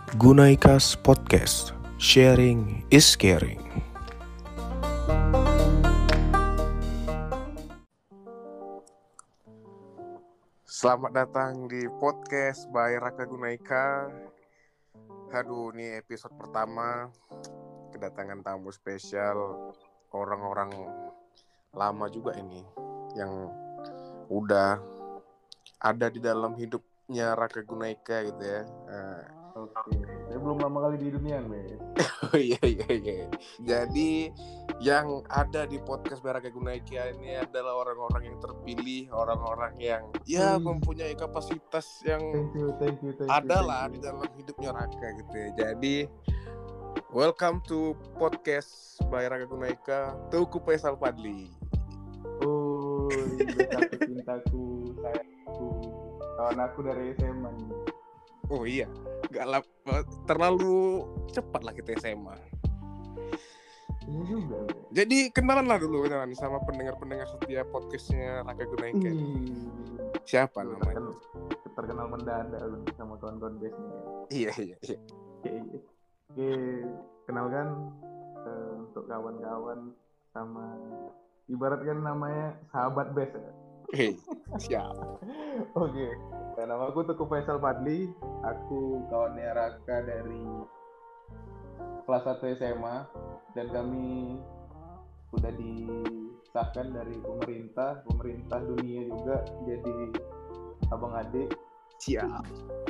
Gunaikas Podcast, sharing is caring. Selamat datang di podcast by Raka Gunaika. Aduh, ini episode pertama. Kedatangan tamu spesial, orang-orang lama juga ini yang udah ada di dalam hidupnya Raka Gunaika gitu ya. Oke, saya belum lama kali di dunia nih. Oh iya. Jadi yang ada di podcast Baraka Gunaika ini adalah orang-orang yang terpilih, orang-orang yang mempunyai kapasitas yang Thank you. adalah di dalam hidupnya Raka gitu ya. Jadi welcome to podcast by Raka Gunaika, Teuku Faisal Fadli. Oh, betapa cintaku, sayangku, kawan aku dari SMA nih. Oh iya, terlalu cepat lah kita SMA. Iya juga. Jadi kenalan lah dulu sama pendengar-pendengar setiap podcastnya Raka Gunaika. Siapa namanya? Terkenal mendadak sama kawan-kawan base-nya. Iya. Oke, kenalkan untuk kawan-kawan sama ibaratkan namanya sahabat base ya. Siap. Oke. Nama aku Teuku Faisal Fadli. Aku kawannya Raka dari kelas 1 SMA dan kami udah disahkan dari pemerintah dunia juga jadi abang adik. Siap.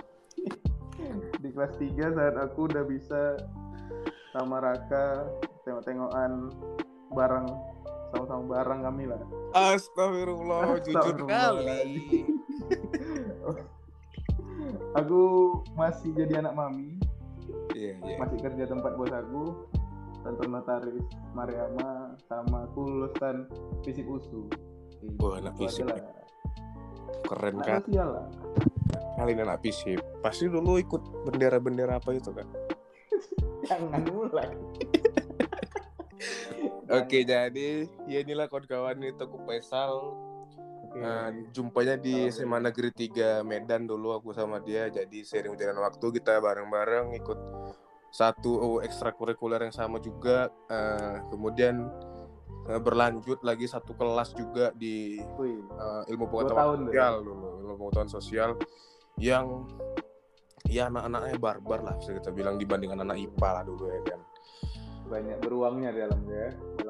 Di kelas 3 saat aku udah bisa sama Raka tengok-tengokan bareng, sama-sama bareng kami lah. Astagfirullah, jujur kali. Aku masih jadi anak mami. Iya. Masih kerja tempat bos aku, kantor notaris Mariama, sama aku lulusan FISIP USU. Anak FISIP. Keren anak kan? Sosial lah. Kali ini anak FISIP. Pasti dulu ikut bendera-bendera apa itu kan? Jangan mulai. Oke, jadi ya inilah kawan-kawan ini Teuku Faisal. Jumpanya di SMA Negeri 3 Medan dulu aku sama dia. Jadi sering berjalan waktu kita bareng-bareng ikut satu ekstrakurikuler yang sama juga. Kemudian berlanjut lagi satu kelas juga di ilmu pengetahuan sosial dulu. Ilmu pengetahuan sosial yang ya anak-anaknya barbar lah bisa kita bilang dibanding anak IPA lah dulu ya kan. Banyak beruangnya di dalamnya.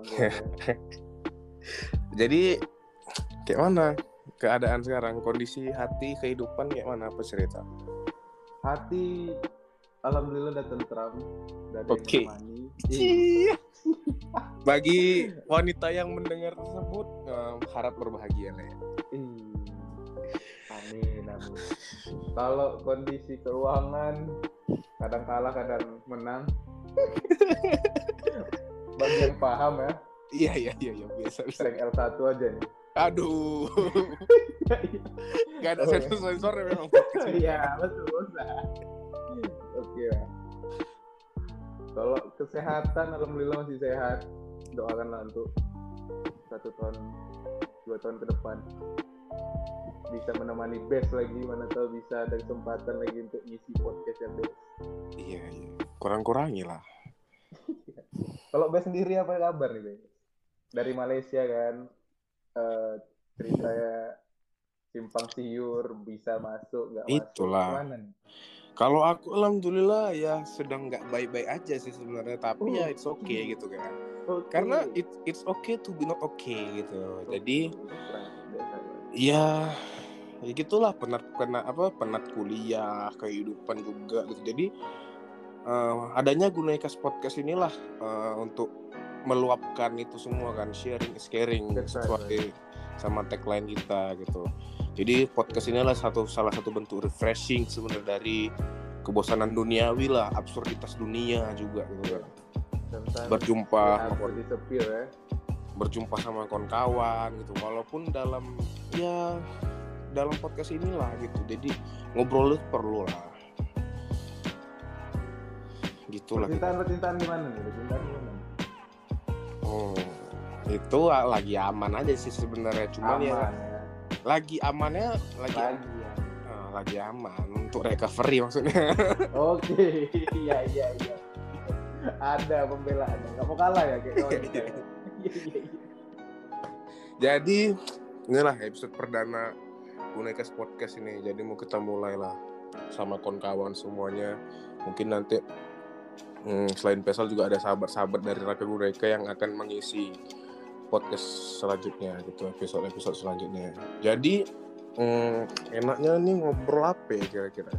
Jadi kayak mana keadaan sekarang, kondisi hati, kehidupan kayak mana, apa cerita? Hati alhamdulillah udah tentram, udah ada Oke. yang menemani. Bagi wanita yang mendengar tersebut harap berbahagia lah ya. Amin. Kalau kondisi keuangan kadang kalah kadang menang. Bagi yang paham ya. Iya biasa. Rank L1 aja nih. Aduh. Gak ada sensor memang. Iya, betul. Oke lah. Kalau kesehatan alhamdulillah masih sehat. Doakanlah untuk 1 tahun 2 tahun ke depan bisa menemani best lagi, mana tahu bisa ada kesempatan lagi untuk ngisi podcast yang best. Iya. Kurang-kurangi lah. Kalau best sendiri apa kabar nih, Bes? Dari Malaysia kan, ceritanya simpang siur bisa masuk nggak masuk? Itulah. Gimana nih? Kalau aku alhamdulillah ya sedang nggak baik-baik aja sih sebenarnya, tapi ya it's okay gitu kan. Okay. Karena it's okay to be not okay gitu. Jadi ya gitulah, penat kuliah, kehidupan juga gitu. Jadi adanya Gunaikas Podcast inilah untuk meluapkan itu semua kan, sharing is caring sesuai sama tagline kita gitu. Jadi podcast inilah salah satu bentuk refreshing sebenarnya dari kebosanan duniawi lah, absurditas dunia juga gitu kan. Berjumpa sama kawan-kawan gitu, walaupun dalam podcast inilah gitu. Jadi ngobrol itu perlu lah. Gitulah. Percintaan gimana nih? Itu lagi aman aja sih sebenarnya, cuman ya lagi amannya lagi aman untuk recovery maksudnya. Oke, iya. Ada pembelaan, nggak mau kalah ya kayak kawan kita. Iya. Jadi inilah episode perdana Gunekes Podcast ini. Jadi mau kita mulai lah sama kawan-kawan semuanya. Mungkin nanti selain Faisal juga ada sahabat-sahabat dari Raka Guneka yang akan mengisi podcast selanjutnya gitu, episode selanjutnya. Jadi enaknya nih ngobrol apa ya kira-kira?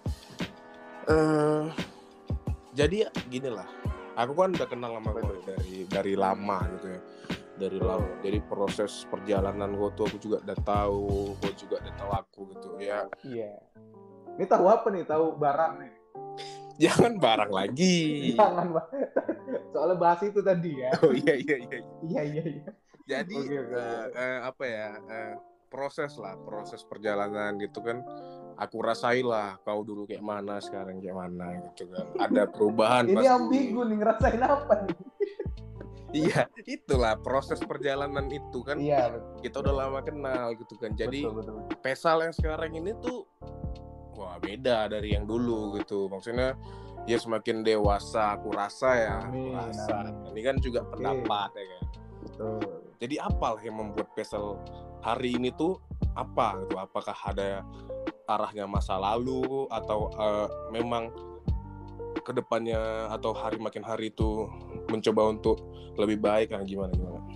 Jadi gini lah, aku kan udah kenal sama gue dari lama gitu ya, dari lama. Jadi proses perjalanan gue tuh aku juga udah tahu, gue juga udah tahu aku gitu ya. Iya. Ini tahu apa nih? Tahu barang nih? Jangan barang lagi. Jangan, soalnya bahas itu tadi ya. Oh iya. Iya. Jadi apa ya? Proses perjalanan gitu kan. Aku rasain lah kau dulu kayak mana, sekarang kayak mana gitu kan. Ada perubahan. Ini pasti. ambigu nih, ngerasain apa nih? Iya, itulah proses perjalanan itu kan. Iya, betul. Kita udah lama kenal gitu kan. Jadi betul. Faisal yang sekarang ini tuh wah beda dari yang dulu gitu. Maksudnya ya semakin dewasa aku rasa ya. Amin. Ini kan juga pendapat ya kan. Betul. Jadi apa yang membuat Faisal hari ini tuh apa gitu? Apakah ada arahnya masa lalu atau memang kedepannya atau makin hari itu mencoba untuk lebih baik kan gimana?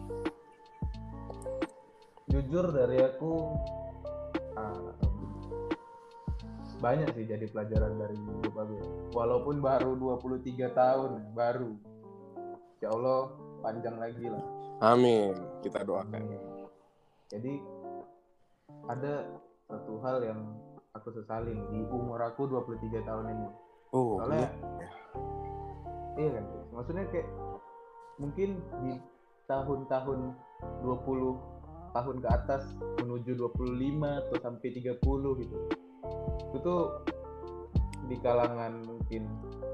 Jujur dari aku banyak sih jadi pelajaran dari hidup aku. Walaupun baru 23 tahun, baru. Insya Allah panjang lagi lah. Amin, kita doakan. Jadi ada satu hal yang aku sesali di umur aku 23 tahun ini. Oh, soalnya iya kan, maksudnya kayak mungkin di tahun-tahun 20 tahun ke atas menuju 25 atau sampai 30 gitu. Itu tuh di kalangan mungkin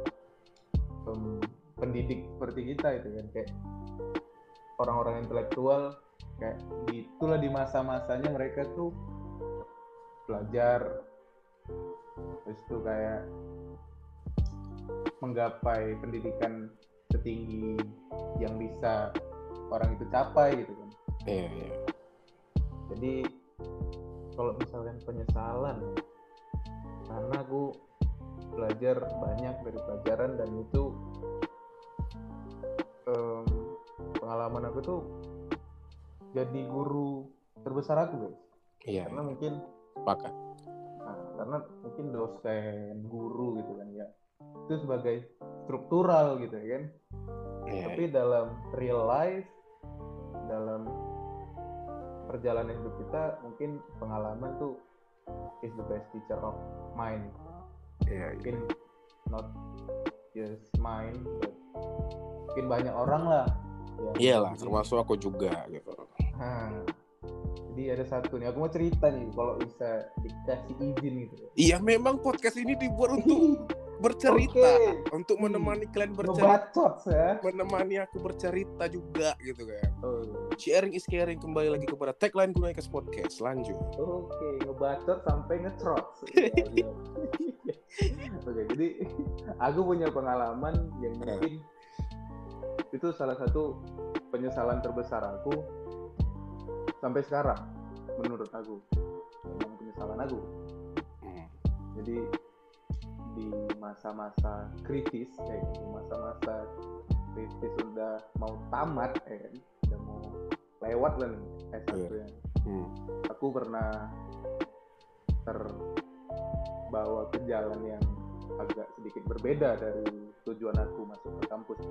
pendidik seperti kita itu kan, kayak orang-orang intelektual, kayak itulah di masa-masanya mereka tuh belajar, terus tuh kayak menggapai pendidikan setinggi yang bisa orang itu capai gitu kan. Iya. Jadi kalau misalkan penyesalan, karena aku belajar banyak dari pelajaran dan itu pengalaman aku tuh jadi guru terbesar aku guys. Iya. Karena mungkin sepakat. Karena mungkin dosen, guru gitu kan ya, itu sebagai struktural gitu ya kan. Iya. Tapi dalam real life, dalam perjalanan hidup kita, mungkin pengalaman tuh is the best teacher of mine. Iya. Mungkin not just mine, but mungkin banyak orang lah. Iyalah, termasuk aku juga gitu. Jadi ada satu nih, aku mau cerita nih kalau bisa dikasih izin gitu. Iya, memang podcast ini dibuat untuk bercerita, untuk menemani kalian bercerita, menemani aku bercerita juga gitu kan. Sharing is caring, kembali lagi kepada tagline Gunekes Podcast. Lanjut. Oke, ngebacot sampai ngetrot. Oke, jadi aku punya pengalaman yang mungkin itu salah satu penyesalan terbesar aku sampai sekarang menurut aku, memang penyesalan aku. Jadi di masa-masa kritis kayak gitu, masa-masa kritis udah mau tamat udah mau lewat lah nih S1 ya. Aku pernah terbawa ke jalan yang agak sedikit berbeda dari tujuan aku masuk ke kampus.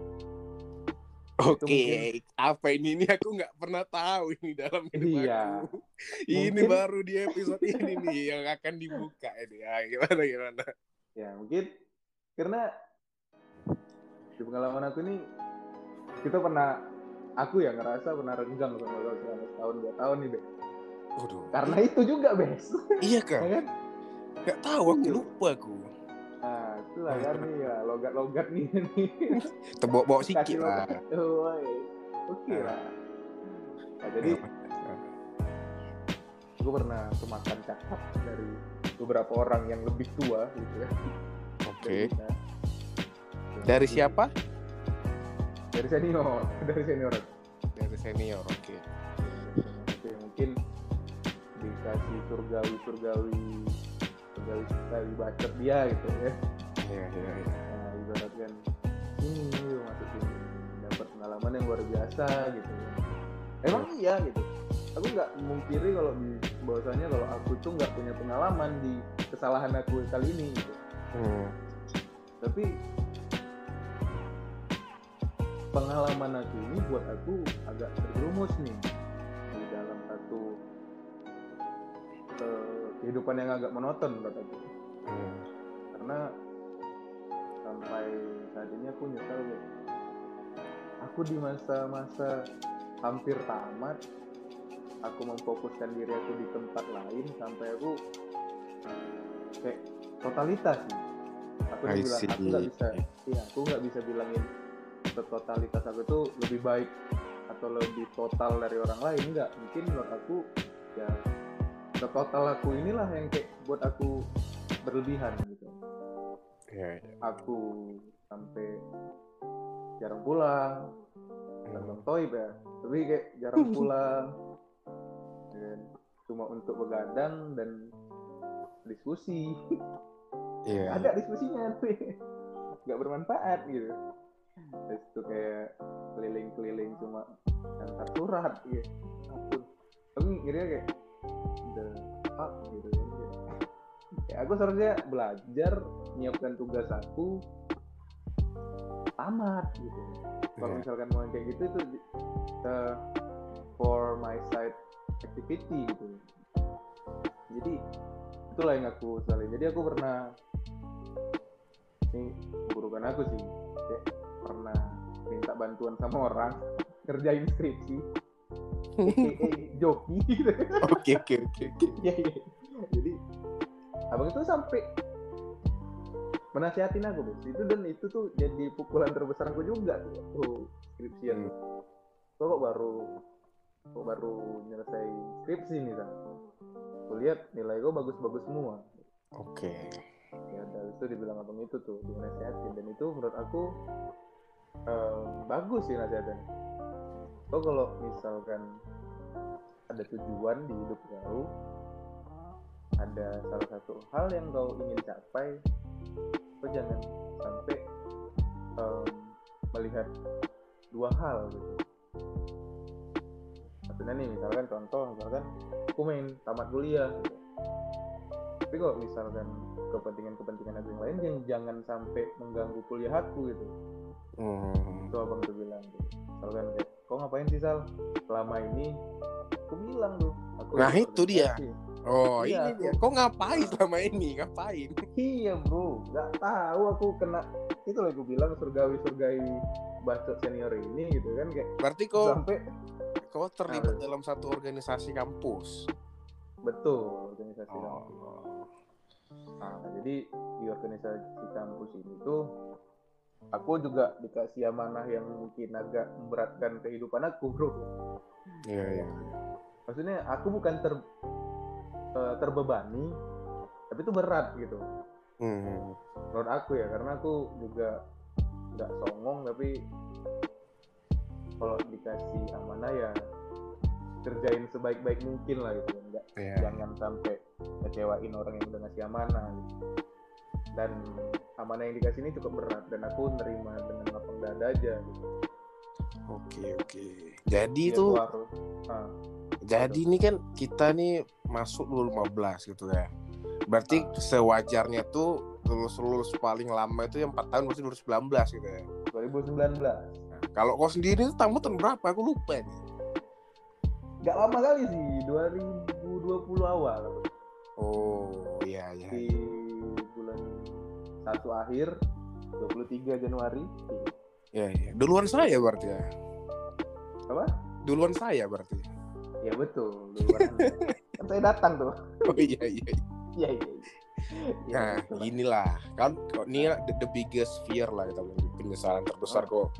Oke, apa ini aku nggak pernah tahu ini dalam hidup aku. Ini mungkin baru di episode ini nih yang akan dibuka ini. Ya, gimana? Ya mungkin karena di pengalaman aku ini aku ya ngerasa pernah renggang sama lo selama setahun 2 tahun nih Be. Karena itu juga Bes. Iya kan? Gak tahu, aku lupa aku. Nah, itulah kan nih ya, logat-logat nih. Bawa sikit lah. Oke lah. Nah, jadi aku pernah kemakan cakap dari beberapa orang yang lebih tua gitu ya. Oke. Kita. Dari siapa? Dari senior. Dari senior. Oke. Mungkin dikasih surgawi bacot dia gitu ya. Iya. Nah, ibaratkan ini masuk sini dapat pengalaman yang luar biasa gitu. Emang iya gitu. Aku nggak mungkiri kalau bahwasanya kalau aku tuh nggak punya pengalaman di kesalahan aku kali ini gitu. Tapi pengalaman aku ini buat aku agak terjerumus nih di dalam satu kehidupan yang agak monoton menurut aku. Karena sampai saat ini aku nyesel gitu. Aku di masa-masa hampir tamat, aku memfokuskan diri aku di tempat lain sampai aku kayak totalitas nih. Aku nggak bisa bilangin totalitas aku tuh lebih baik atau lebih total dari orang lain, enggak. Mungkin menurut aku ya total aku inilah yang kayak buat aku berlebihan gitu. Aku sampai jarang pulang, tentang toib ya, tapi kayak jarang pulang dan cuma untuk begadang dan diskusi. Ada diskusinya tapi nggak bermanfaat gitu. Terus itu kayak keliling-keliling cuma antar surat gitu. Tapi akhirnya kayak udah gitu. Ya aku seharusnya belajar menyiapkan tugas aku tamat gitu. Kalau misalkan mau kayak gitu itu for my side activity gitu. Jadi itulah yang aku selalu. Jadi aku pernah, ini burukan aku sih, kayak pernah minta bantuan sama orang kerjain skripsi, joki gitu. Oke. Iya. Jadi abang itu sampai menasihatin aku deh. Itu tuh jadi pukulan terbesar aku juga tuh skripsian. Kok baru nyelesain skripsi nih kan. Aku lihat nilai gue bagus-bagus semua. Oke. Ya dari itu dibilang abang itu tuh dinasihatin, dan itu menurut aku bagus sih nasihatin. Kok kalau misalkan ada tujuan di hidup kau, ada salah satu hal yang kau ingin capai, kau jangan sampai melihat dua hal gitu. Maksudnya nih misalkan aku main tamat kuliah gitu. Tapi kok misalkan kepentingan aku yang lain jangan sampai mengganggu kuliah aku gitu. Itu abang tuh bilang tuh. Misalkan kayak, kok ngapain sih Sal? Selama ini aku bilang tuh aku itu dia. Oh iya, ini dia. Kok ngapain selama ini? Ngapain? Iya bro, nggak tahu aku kena itu lah aku bilang surgawi bacot senior ini gitu kan, kayak berarti kok sampai kau terlibat dalam satu organisasi kampus. Betul, organisasi kampus. Nah, jadi di organisasi kampus ini tuh aku juga dikasih amanah yang mungkin agak memberatkan kehidupan aku, bro. Iya. Maksudnya aku bukan terbebani, tapi itu berat gitu. Menurut aku ya, karena aku juga nggak songong, tapi kalau dikasih amanah ya kerjain sebaik-baik mungkin lah gitu. Jangan sampai ngecewain orang yang udah ngasih amanah gitu. Dan amanah yang dikasih ini cukup berat dan aku nerima dengan lapang dada aja gitu. Oke. Jadi itu jadi ini kan kita nih masuk 2015 gitu ya. Berarti sewajarnya tuh lulus paling lama itu yang 4 tahun berarti 2019 gitu ya. 2019. Nah, kalau kau sendiri itu tamat tahun berapa? Aku lupa nih. Gak lama kali sih, 2020 awal. Oh iya. Di bulan 1 akhir 23 Januari. Iya. Duluan saya berarti ya. Apa? Duluan saya berarti. Ya betul, duluan. Kan saya datang tuh. Oh iya. Iya. Nah, inilah kan ini the biggest fear lah kita bilang, penyesalan terbesar kau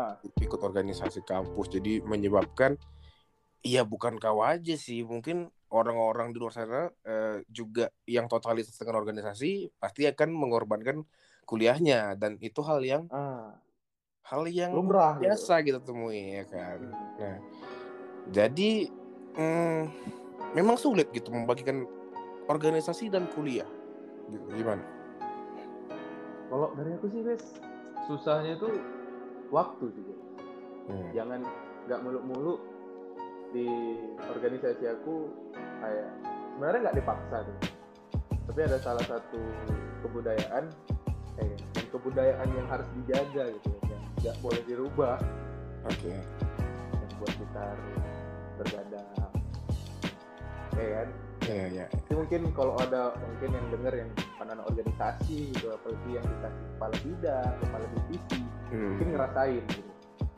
ikut organisasi kampus. Jadi menyebabkan bukan kau aja sih, mungkin orang-orang di luar sana juga yang totalitas dengan organisasi pasti akan mengorbankan kuliahnya, dan itu hal yang lumrah biasa gitu temui ya kan. Nah, jadi memang sulit gitu membagikan organisasi dan kuliah gitu. Gimana? Kalau dari aku sih guys, susahnya itu waktu sih guys. Jangan nggak muluk-muluk di organisasi aku, kayak sebenarnya nggak dipaksa tuh, tapi ada salah satu kebudayaan yang kebudayaan yang harus dijaga gitu, yang nggak boleh dirubah. Yang buat kita harus bergadang, ya kan? Iya. Jadi mungkin kalau ada mungkin yang dengar yang anak organisasi gitu, apalagi yang dikasih kepala bidang, kepala divisi, mungkin ngerasain gitu.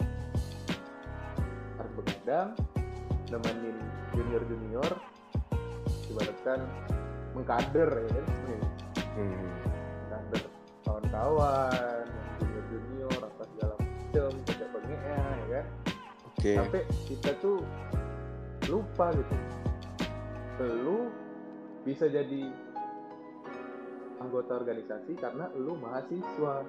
Harus bergadang, nemenin junior, ibaratkan mengkader ya kan? Mengkader kawan-kawan, junior apa segala macam, kerja bengeknya ya kan? Sampai kita tuh lupa gitu. Lu bisa jadi anggota organisasi karena lu mahasiswa.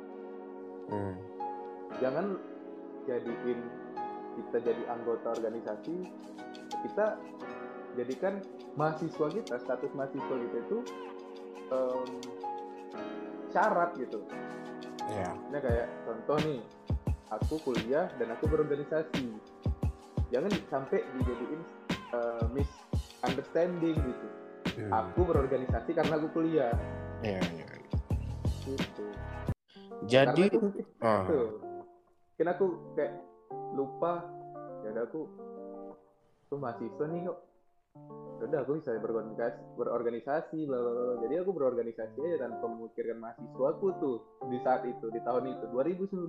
Jangan jadiin kita jadi anggota organisasi, kita jadikan mahasiswa kita, status mahasiswa kita itu syarat gitu. Ini kayak contoh nih, aku kuliah dan aku berorganisasi. Jangan sampai dijadiin misunderstanding gitu. Aku berorganisasi karena aku kuliah. Gitu. Jadi mungkin aku kayak lupa, ya udah aku tuh mahasiswa nih kok. Udah aku bisa berorganisasi bla bla bla. Jadi aku berorganisasi aja tanpa memikirkan mahasiswaku tuh di saat itu, di tahun itu 2019.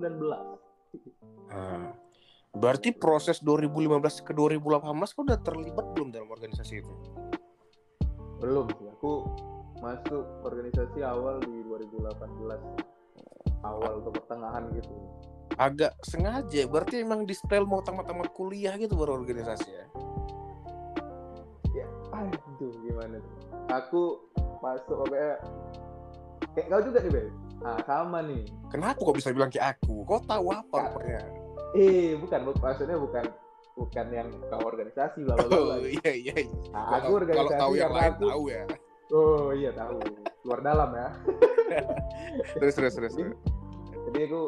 Berarti proses 2015 ke 2018 kau udah terlibat belum dalam organisasi itu? Belum sih, aku masuk organisasi awal di 2018, awal atau pertengahan gitu. Agak sengaja, berarti emang di style mau tamat-tamat kuliah gitu baru organisasi ya? Ya, aduh gimana tuh. Aku masuk kayak kau juga nih, Beb. Sama nih. Kenapa kok bisa bilang kayak aku? Kau tahu apa rupanya? Bukan, maksudnya bukan yang kau organisasi bla bla bla. Oh iya. Aku organisasi kalau tahu yang lain tahu ya. Oh iya tahu. Luar dalam ya. Terus. Jadi aku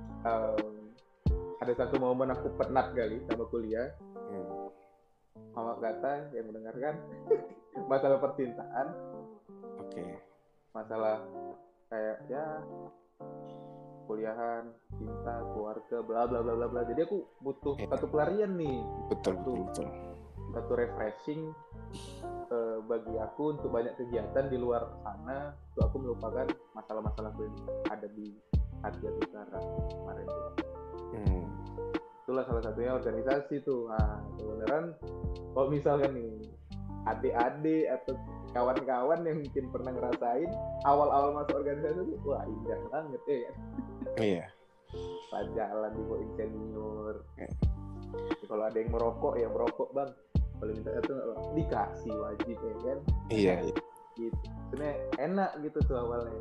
ada satu momen aku penat kali sama kuliah. Mama kata yang mendengarkan masalah percintaan. Masalah kayak ya kuliahan, cinta, keluarga, bla bla bla bla bla. Jadi aku butuh satu pelarian nih. Betul. Satu refreshing bagi aku untuk banyak kegiatan di luar sana, untuk aku melupakan masalah-masalahku yang ada di hati aku sekarang kemarin tuh. Itulah salah satunya organisasi tuh. Kebenaran kalau misalkan nih adik-adik atau kawan-kawan yang mungkin pernah ngerasain awal-awal masuk organisasi tuh, wah indah banget ya. Iya. Pas jalan di bawah senior. Kalau ada yang merokok ya merokok bang. Kalau minta itu dikasih wajib ya kan. Iya. Gitu. Sebenarnya enak gitu tuh awalnya.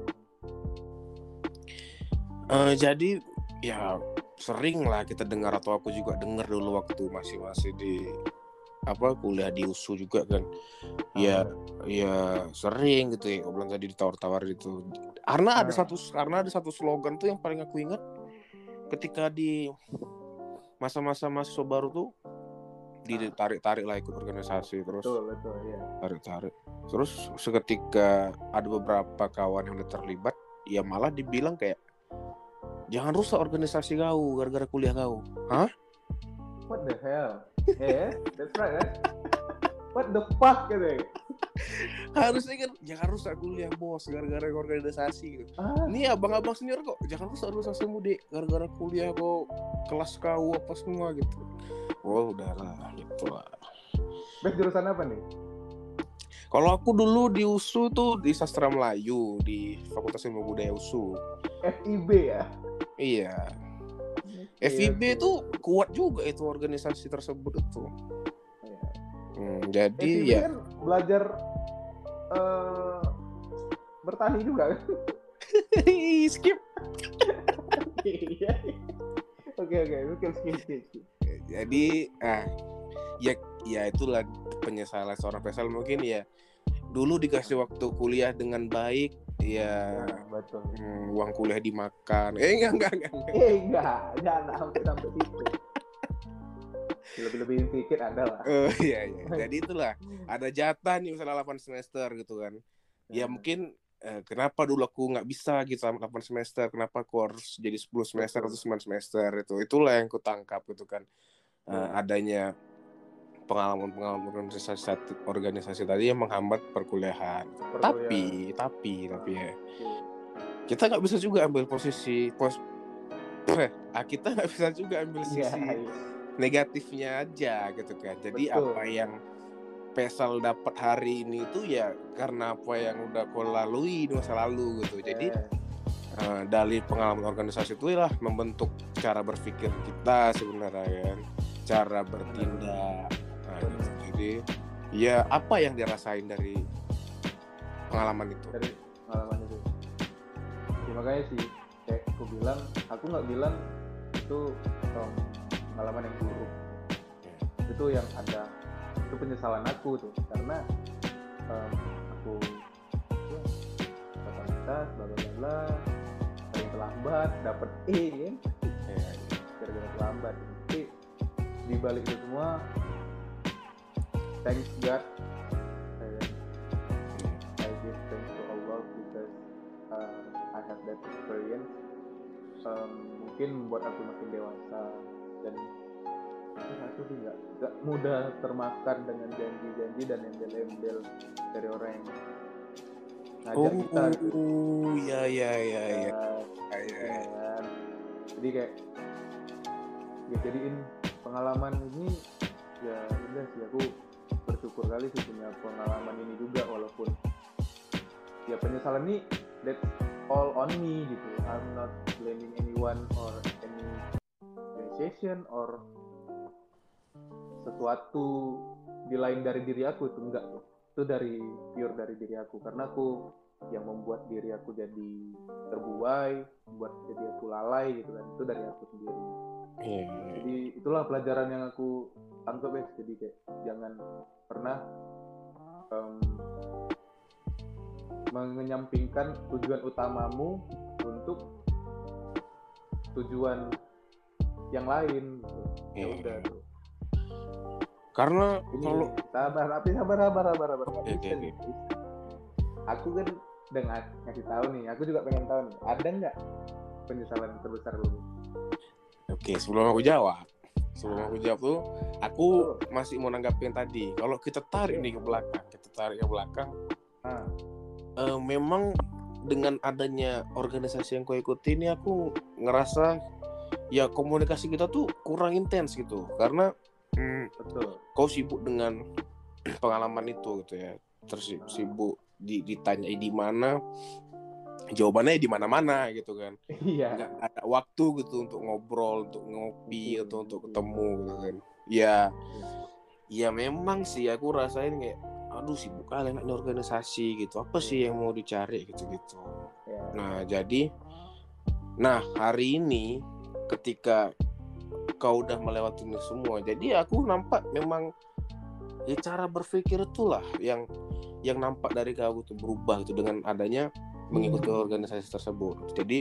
Jadi ya sering lah kita dengar, atau aku juga dengar dulu waktu masih di kuliah di USU juga kan. Ya sering gitu ya, obrolan tadi ditawar-tawar gitu. Karena ada satu slogan tuh yang paling aku ingat ketika di masa-masa mahasiswa baru tuh, ditarik-tarik lah ikut organisasi terus. Betul ya. Tarik-tarik. Terus seketika ada beberapa kawan yang udah terlibat, ya malah dibilang kayak jangan rusak organisasi kau gara-gara kuliah kau. Hah? What the hell? That's right, right? What the fuck gitu. Harusnya kan jangan rusak kuliah bos gara-gara organisasi gitu. Ini abang-abang senior kok jangan rusak organisasimu dek gara-gara kuliah kok kelas kau apa semua gitu. Oh udahlah gitu lah. Bes jurusan apa nih? Kalau aku dulu di USU tuh di Sastra Melayu di Fakultas Ilmu Budaya USU. FIB ya? Iya. FIB itu kuat juga itu organisasi tersebut itu. Jadi FIB ya kan belajar bertani juga kan? skip. Iya. Oke, skip. Jadi ya itulah penyesalan seorang Faisal, mungkin ya dulu dikasih waktu kuliah dengan baik ya. Betul. Uang kuliah dimakan. Enggak. Jangan sampai situ. Lebih sedikit ada lah. Iya. Jadi itulah ada jatah nih misalnya 8 semester gitu kan. Ya mungkin kenapa dulu aku nggak bisa gitu sama 8 semester, kenapa aku harus jadi 10 semester atau 9 semester, itulah yang aku tangkap gitu kan. Adanya pengalaman organisasi tadi yang menghambat perkuliahan. Tapi ya kita nggak bisa juga ambil kita nggak bisa juga ambil sisi negatifnya aja gitu kan. Jadi apa yang Faisal dapat hari ini itu ya karena apa yang udah kau lalui di masa lalu gitu. Jadi dari pengalaman organisasi itu lah membentuk cara berpikir kita sebenarnya kan, cara bertindak. Gitu. Jadi ya apa yang dirasain dari pengalaman itu? Ya, makanya sih kayak aku nggak bilang itu pengalaman yang buruk. Itu yang ada, itu penyesalan aku tuh, karena aku totalitas bla paling terlambat dapat E kan, gara-gara terlambat. Tapi di balik itu semua, thanks God, I give thanks to Allah because I have that experience. Mungkin membuat aku makin dewasa, dan aku sih nggak mudah termakan dengan janji-janji dan embel-embel dari orang yang ngajak kita gitu. Iya. Jadi kayak ya jadiin pengalaman ini, ya udah sih, aku bersyukur kali sih punya pengalaman ini juga, walaupun ya penyesalan ini that's all on me gitu. I'm not blaming anyone or any organization or sesuatu di lain dari diri aku, itu enggak, itu pure dari diri aku, karena aku yang membuat diri aku jadi terbuai, membuat jadi aku lalai gitu kan, itu dari aku sendiri. Jadi itulah pelajaran yang aku tangkap ya. Jadi kayak jangan pernah menyampingkan tujuan utamamu untuk tujuan yang lain gitu. Ya udah tuh. Karena kalau sabar. Okay. Aku kan udah ngasih tahu nih, aku juga pengen tahu nih, ada nggak penyesalan terbesar lu? Oke, sebelum aku jawab tuh, aku masih mau nanggapin tadi. Kalau kita tarik nih ke belakang, memang dengan adanya organisasi yang kau ikuti ini, aku ngerasa ya komunikasi kita tuh kurang intens gitu, karena kau sibuk dengan pengalaman itu gitu ya, terus sibuk ditanya di mana, jawabannya di mana-mana gitu kan. Nggak ada waktu gitu untuk ngobrol, untuk ngopi, atau untuk ketemu gitu kan. Ya memang sih aku rasain kayak aduh sibuk kali enak di organisasi gitu, apa sih yang mau dicari gitu. Nah hari ini ketika kau udah melewati ini semua, jadi aku nampak memang ya cara berpikir itulah yang nampak dari kau tuh berubah gitu dengan adanya mengikuti organisasi tersebut. Jadi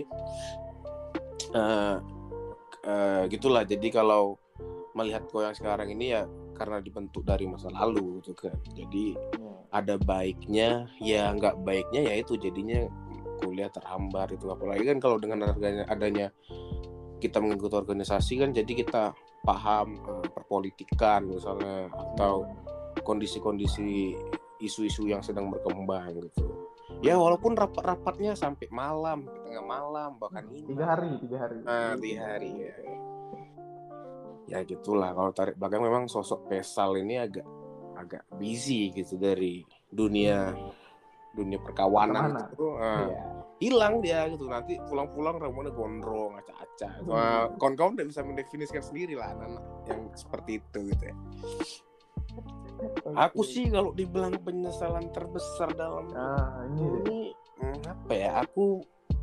gitulah. Jadi kalau melihat kau yang sekarang ini ya karena dibentuk dari masa lalu gitu kan. Jadi ada baiknya, ya nggak baiknya ya itu jadinya kuliah terhambat itu. Apalagi kan kalau dengan adanya kita mengikuti organisasi kan, jadi kita paham perpolitikan misalnya, atau kondisi-kondisi isu-isu yang sedang berkembang gitu. Ya walaupun rapat-rapatnya sampai malam, tengah malam, bahkan 3 hari. 3 hari ya. Ya gitulah, kalau tarik belakang memang sosok Faisal ini agak busy gitu dari dunia perkawanan gitu. Hilang dia gitu, nanti pulang-pulang rambutnya gondrong, acak-acak. Kawan-kawan udah bisa mendefinisikan sendiri lah anak-anak yang seperti itu gitu ya. Aku sih kalau dibilang penyesalan terbesar dalam ini apa ya? Aku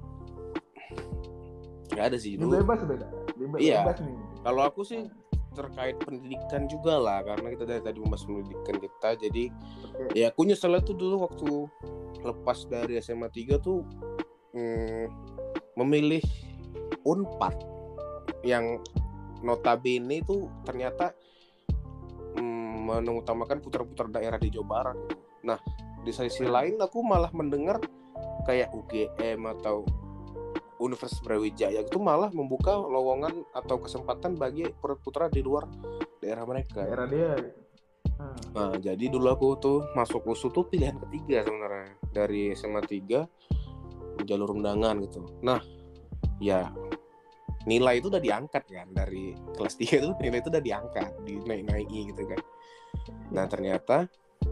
nggak ada sih. Ini bebas beda. Iya. Bebas nih. Kalau aku sih terkait pendidikan juga lah, karena kita dari tadi membahas pendidikan kita. Jadi ya aku nyesel tuh dulu waktu lepas dari SMA 3 tuh memilih Unpad yang notabene itu ternyata mengutamakan putar-putar daerah di Jawa Barat. Nah, di sisi lain aku malah mendengar kayak UGM atau Universitas Brawijaya itu malah membuka lowongan atau kesempatan bagi putra-putra di luar daerah mereka. Daerah dia. Nah, jadi dulu aku tuh masuk USU tuh pilihan ketiga sebenarnya dari SMA 3 jalur undangan gitu. Nah, ya nilai itu udah diangkat kan dari kelas 3 itu, nilai itu udah diangkat, dinaik-naiki gitu kan. Nah, ternyata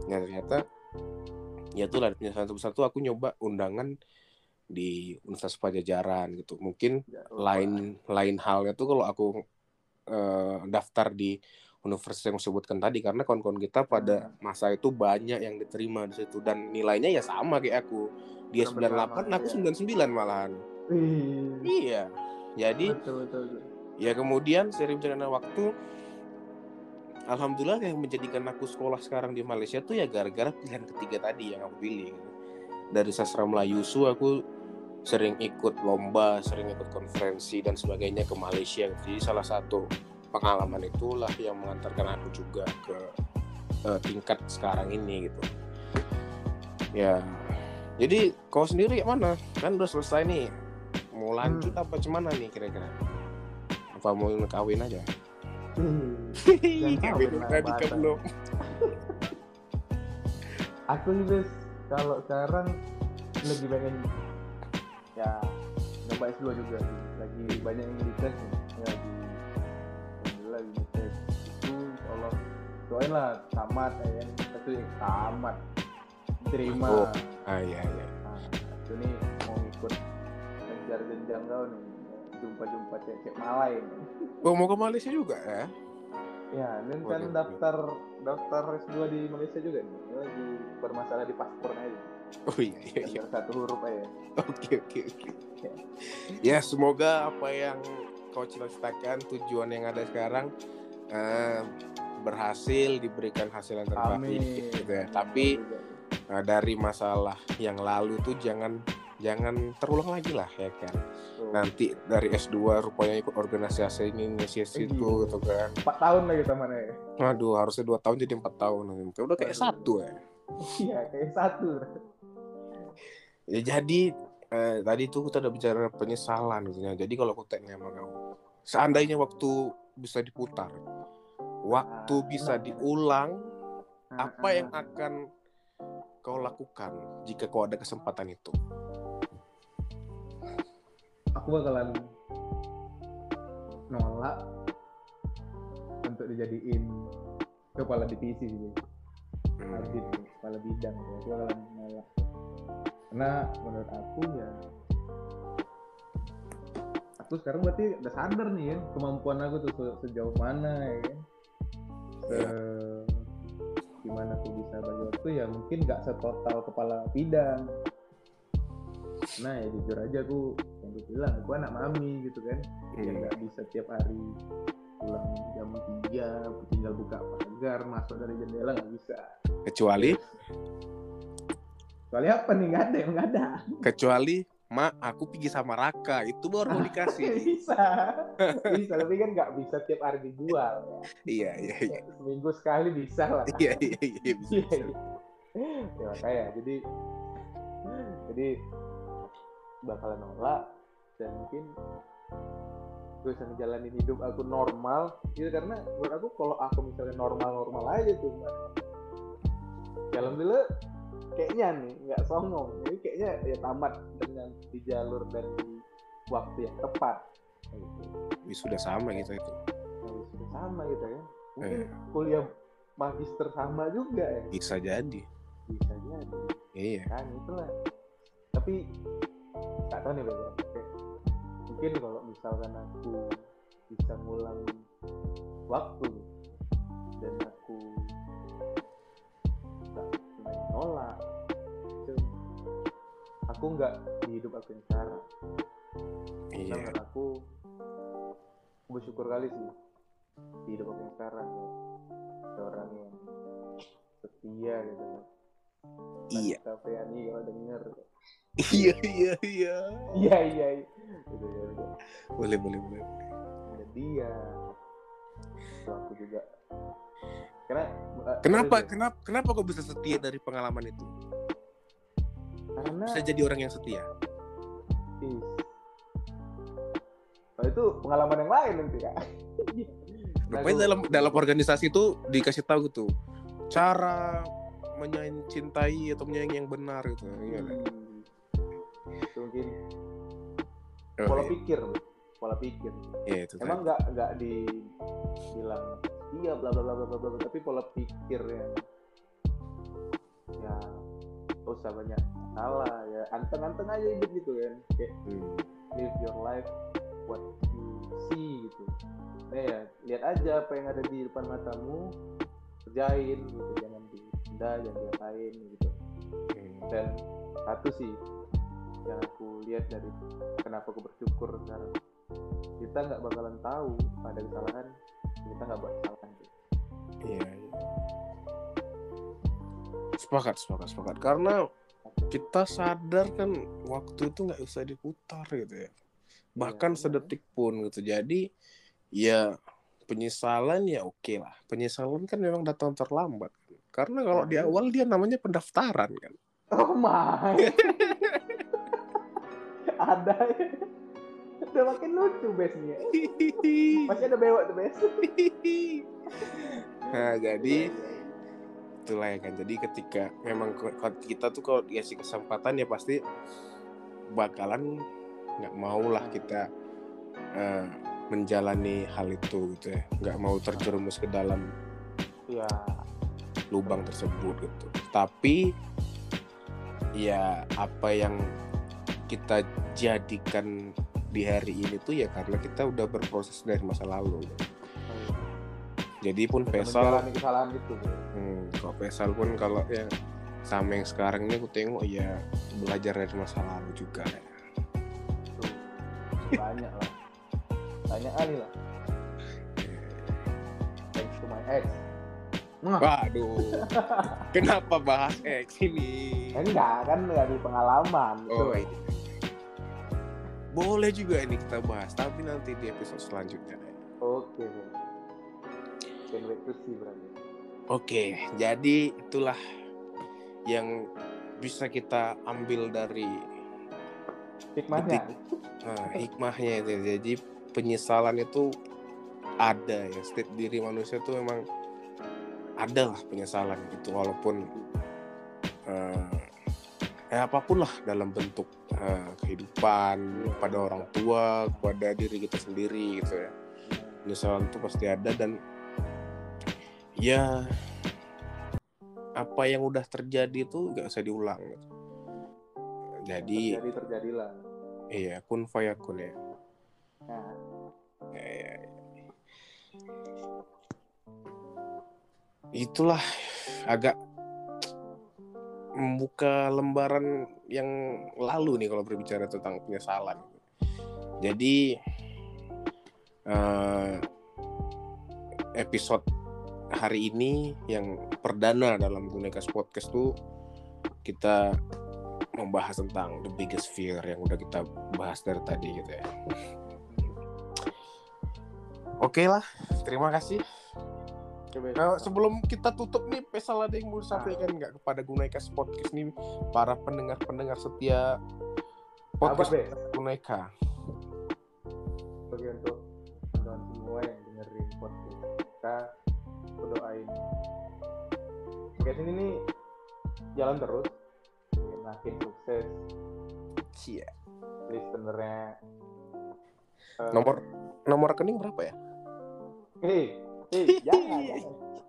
ya itulah penyesalan terbesar tuh aku nyoba undangan di Universitas Pajajaran gitu. Mungkin lain halnya tuh kalau aku daftar di universitas yang disebutkan tadi, karena kawan-kawan kita pada masa itu banyak yang diterima di situ dan nilainya ya sama kayak aku. Dia 98, aku 99 malahan. Iya. Jadi betul. Ya kemudian seiring berjalannya waktu, alhamdulillah yang menjadikan aku sekolah sekarang di Malaysia tuh ya gara-gara pilihan ketiga tadi yang aku pilih. Dari sastra Melayu USU aku sering ikut lomba, sering ikut konferensi dan sebagainya ke Malaysia. Jadi salah satu pengalaman itulah yang mengantarkan aku juga ke tingkat sekarang ini gitu. Ya, jadi kau sendiri mana? Kan udah selesai nih. Mau lanjut apa gimana nih kira-kira? Apa mau kawin aja? Kawin tadi belum. Aku juga kalau sekarang lagi pengen ya nyoba S2 juga sih. Lagi banyak yang dites nih. Ya lagi dites itu Allah doain lah tamat ya. Itu tamat terima. Iya. Nah, itu nih mau ikut ngejar jenjang kau nih, jumpa cek Malay. Mau ke Malaysia juga ya? Ya, dan kan daftar S2 di Malaysia juga nih. Lagi bermasalah di paspor aja. Oh iya. Satu huruf aja. Oke. Ya, semoga apa yang kau cita-citakan, tujuan yang ada sekarang berhasil, diberikan hasil yang terbaik gitu ya. Tapi dari masalah yang lalu tuh jangan terulang lagi lah ya kan. Nanti dari S2 rupanya ikut organisasi ini inisiasi itu gitu kan. 4 tahun lagi tamannya ya. Waduh, harusnya 2 tahun jadi 4 tahun. Udah kayak satu ya. Iya, kayak satu. Ya jadi tadi tuh kita udah bicara penyesalan gitu ya. Jadi kalau aku tanya sama kamu, seandainya waktu bisa diputar, waktu bisa diulang, apa yang akan kau lakukan jika kau ada kesempatan itu? Aku bakalan nolak untuk dijadiin kepala divisi gitu. Adit, kepala bidang ya. Aku bakalan nolak. Karena menurut aku ya, aku sekarang berarti udah sadar nih kan kemampuan aku tuh sejauh mana ya kan. Gimana aku bisa bagi waktu ya mungkin nggak setotal kepala bidang. Nah ya jujur aja aku yang gue bilang aku anak mami gitu kan, yang nggak bisa tiap hari pulang jam 3 aku tinggal buka pagar masuk dari jendela, nggak bisa. Kecuali apa nih, nggak ada. Kecuali aku pergi sama Raka, itu baru mau dikasih. bisa tapi kan nggak bisa tiap hari dijual. Iya. Seminggu sekali bisa lah. Iya bisa. Ya makanya jadi bakalan nolak dan mungkin gue bisa ngejalanin hidup aku normal gitu, karena menurut aku kalau aku misalnya normal aja tuh alhamdulillah kayaknya nih nggak songong, jadi kayaknya ya tamat dengan di jalur dan di waktu yang tepat gitu. Sudah sama gitu itu. Sudah sama gitu ya. Mungkin kuliah magister sama juga ya. Bisa jadi. Iya. Kan itulah. Tapi nggak tahu nih bagaimana. Mungkin kalau misalkan aku bisa ngulang waktu dan aku aku nggak di hidup aku yang sekarang. Iya. Menurut aku bersyukur kali sih di hidup aku yang sekarang ya. Ada orang yang setia gitu ya. Iya. Feani kalau denger. Iya. Iya. Gitu ya. Boleh. Dan dia, itu aku juga. Karena Kenapa kok bisa setia dari pengalaman itu? Karena Bisa jadi orang yang setia. Oh, itu pengalaman yang lain nanti ya. Rupanya dalam organisasi itu dikasih tahu gitu cara mencintai atau menyayangi yang benar gitu. Itu mungkin Iya. pola pikir. Iya, itu emang nggak dibilang iya bla bla bla bla bla, tapi pola pikir yang ya usah banyak salah ya, anteng aja hidup gitu kan, kayak live your life what you see gitu. Nah ya, lihat aja apa yang ada di depan matamu, kerjain gitu, jangan ditunda, jangan diapain gitu. Dan satu sih yang aku lihat dari kenapa aku bersyukur sekarang, kita nggak bakalan tahu ada kesalahan kita nggak buat kesalahan gitu. Iya. Sepakat karena kita sadar kan waktu itu nggak usah diputar gitu ya, bahkan sedetik pun gitu. Jadi ya penyesalan ya oke lah, penyesalan kan memang datang terlambat karena kalau di awal dia namanya pendaftaran kan. Oh my. Ada ya. Udah makin lucu base-nya. Masih ada bewok tuh base. Nah jadi itulah ya kan. Jadi ketika memang kita tuh kalau dikasih kesempatan ya pasti bakalan nggak mau lah kita menjalani hal itu gitu ya, nggak mau terjerumus ke dalam lubang tersebut gitu. Tapi ya apa yang kita jadikan di hari ini tuh ya karena kita udah berproses dari masa lalu. Jadi pun Faisal menjalani kesalahan itu. Kalau Faisal pun kalau ya sama yang sekarang ini aku tengok ya belajar dari masa lalu juga ya. Banyak lah. Banyak kali lah. Thanks to my ex. Waduh. Kenapa bahas ex ini? Enggak, kan dari pengalaman. Oh iya. Boleh juga ini kita bahas, tapi nanti di episode selanjutnya. Oke. Can't wait to see berarti. Oke, jadi itulah yang bisa kita ambil dari hikmahnya. Hikmahnya itu. Jadi penyesalan itu ada ya, setiap diri manusia itu memang ada lah penyesalan itu, walaupun apapun lah dalam bentuk kehidupan, pada orang tua, kepada diri kita sendiri gitu ya. Penyesalan itu pasti ada, dan ya apa yang udah terjadi itu gak usah diulang gitu. Jadi terjadilah. Iya, kun fayakun ya. Nah. Ya. Itulah agak membuka lembaran yang lalu nih kalau berbicara tentang penyesalan. Jadi episode hari ini yang perdana dalam Gunekas Podcast tuh kita membahas tentang the biggest fear yang udah kita bahas dari tadi gitu ya. Oke lah, terima kasih. Nah, sebelum kita tutup nih, Faisal ada yang mau sampaikan nggak kepada Gunekas Podcast nih, para pendengar setia podcast Guneka? Bagi untuk teman-teman semua yang dengerin podcast kita, aku doain podcast ini nih jalan terus, makin sukses. Cia. Listenernya. Nomor rekening berapa ya? Jangan.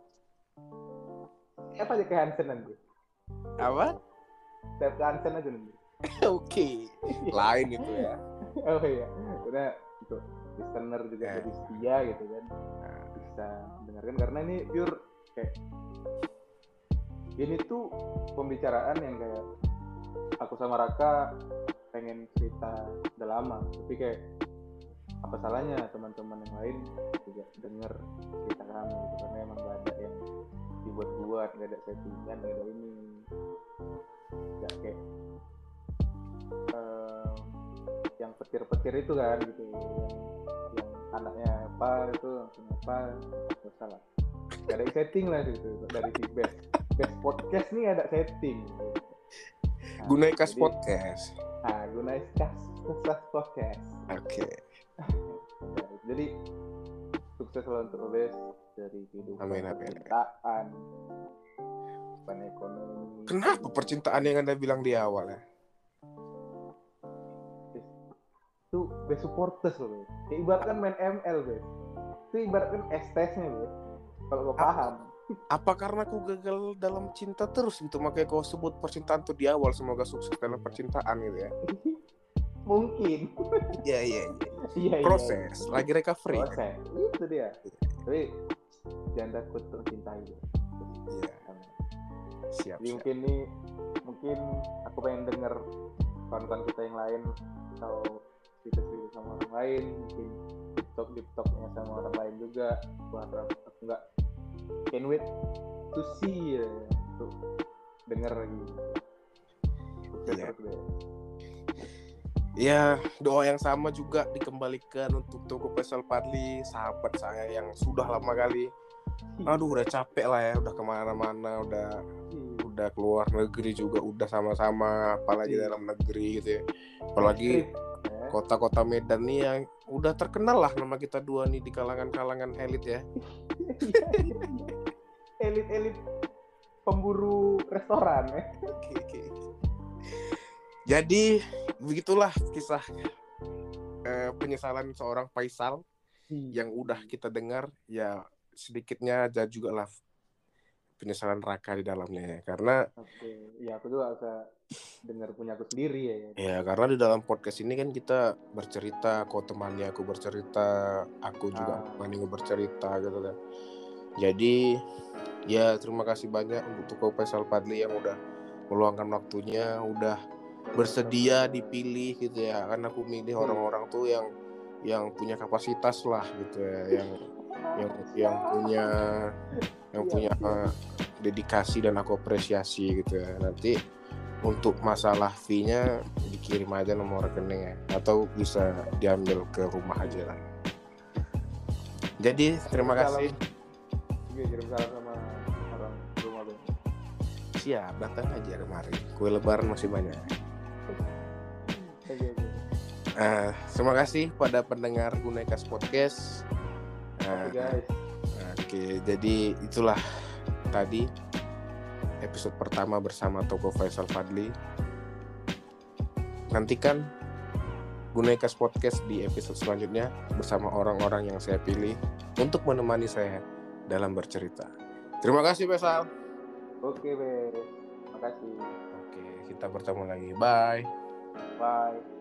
Siapa aja ke Hansen nanti? Apa? Siapa ke Hansen aja nanti? Oke. Lain itu ya. Oh iya. Udah untuk listener juga jadi setia gitu kan. Bisa dengarkan karena ini pure kayak ini tuh pembicaraan yang kayak aku sama Raka pengen cerita udah lama, tapi kayak apa salahnya teman-teman yang lain juga denger cerita kami gitu, karena emang gak ada yang dibuat-buat, gak ada settingan, gak ada ini, gak kayak yang petir-petir itu kan gitu, yang anaknya apa itu langsung apa, gak salah, gak ada setting lah gitu. Dari si best podcast nih ada setting gitu. Nah, Gunaikas Podcast. Gunaikas Podcast. Oke. Jadi sukses selalu untuk Obes dari kehidupan, Amin. percintaan, ekonomi. Kenapa percintaan yang Anda bilang di awal ya? Itu best supporters loh, Bes. Kayak ibaratkan main ML, Bes. Itu ibaratkan estesnya, Bes. Kalau lo paham. Apa karena aku gagal dalam cinta terus gitu, makanya kau sebut percintaan tuh di awal, semoga sukses dalam percintaan gitu ya? Mungkin. Iya. Iya. Proses, lagi recovery. Proses, itu dia. Tapi jangan takut untuk cintai. Iya. Siap. Jadi mungkin aku pengen denger kawan-kawan kita yang lain atau cerita-cerita sama orang lain, mungkin TikToknya sama orang lain juga. Aku nggak can't wait to see ya, untuk denger lagi. Iya. Ya, doa yang sama juga dikembalikan untuk Toko Faisal Fadly, sahabat saya yang sudah lama kali. Aduh, udah capek lah ya, udah kemana-mana, udah keluar negeri juga, udah sama-sama, apalagi dalam negeri gitu ya. Apalagi kota-kota Medan nih yang udah terkenal lah nama kita dua nih di kalangan elit ya. Elit pemburu restoran ya. Oke. Jadi begitulah kisah penyesalan seorang Faisal yang udah kita dengar ya, sedikitnya ada juga lah penyesalan Raka di dalamnya ya. Karena ya aku juga agak dengar punya aku sendiri ya. Ya karena di dalam podcast ini kan kita bercerita, kau temani aku bercerita, aku juga temani bercerita gitu kan. Jadi ya terima kasih banyak untuk Toko Faisal Fadly yang udah meluangkan waktunya, udah bersedia dipilih gitu ya. Kan aku milih orang-orang tuh yang punya kapasitas lah gitu ya, yang punya dedikasi dan aku apresiasi gitu ya. Nanti untuk masalah fee-nya dikirim aja nomor rekeningnya atau bisa diambil ke rumah aja lah. Jadi terima kasih. Kirim salam sama orang rumah lu. Siap, datang aja kemari. Kue lebaran masih banyak. Terima kasih pada pendengar Gunaikas Podcast. Guys. Oke, jadi itulah tadi episode pertama bersama Toko Faisal Fadly. Nantikan Gunaikas Podcast di episode selanjutnya bersama orang-orang yang saya pilih untuk menemani saya dalam bercerita. Terima kasih Faisal. Oke, Be. Makasih. Oke, kita bertemu lagi. Bye. Bye.